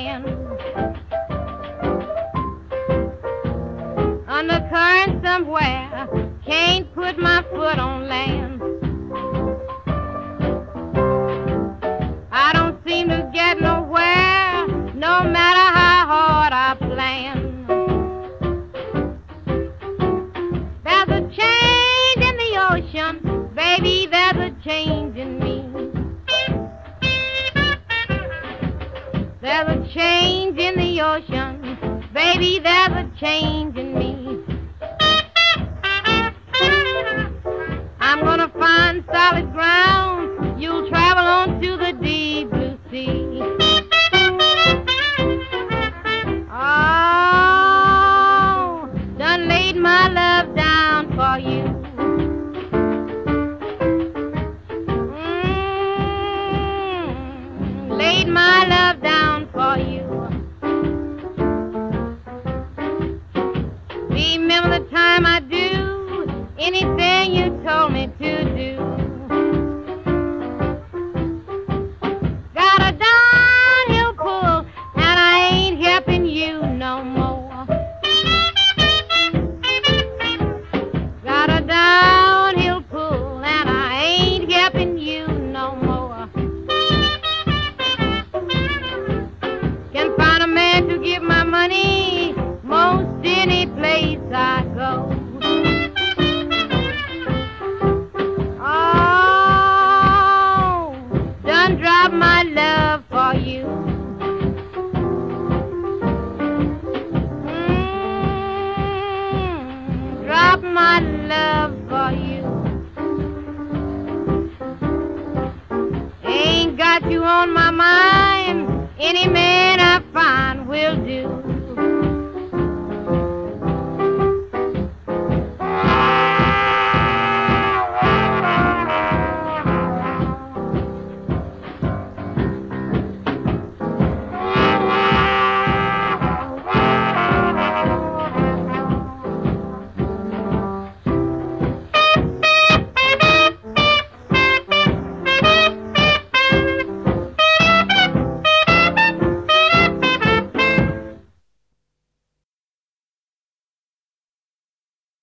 land. Undercurrent somewhere, can't put my foot on land. I don't seem to get nowhere, no matter how hard I plan. There's a change in the ocean, baby, there's a change in me. There's a change in the ocean, baby, there's a change in me. I'm gonna find solid ground, you'll travel on to the deep blue sea. Oh, done laid my love down for you. Laid my love down for you. Remember the time I do anything you told me to do. Got a downhill pull and I ain't helping you no more. Got a downhill pull and I ain't helping you no more. Can find a man to give my money most any place I go. Oh, done drop my love for you. Drop my love for you. Ain't got you on my mind, any man I find will do.